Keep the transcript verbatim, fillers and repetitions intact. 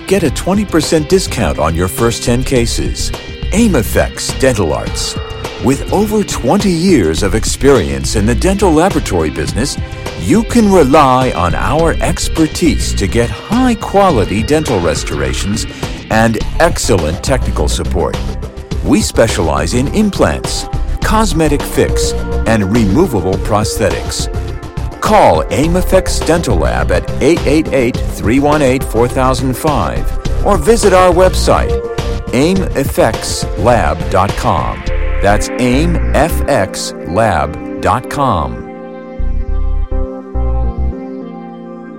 Get a twenty percent discount on your first ten cases. AimEffects Dental Arts. With over twenty years of experience in the dental laboratory business, you can rely on our expertise to get high-quality dental restorations and excellent technical support. We specialize in implants, cosmetic fix, and removable prosthetics. Call AimEffects Dental Lab at eight eight eight, three one eight, four thousand five or visit our website, aim effects lab dot com. That's aim f x lab dot com.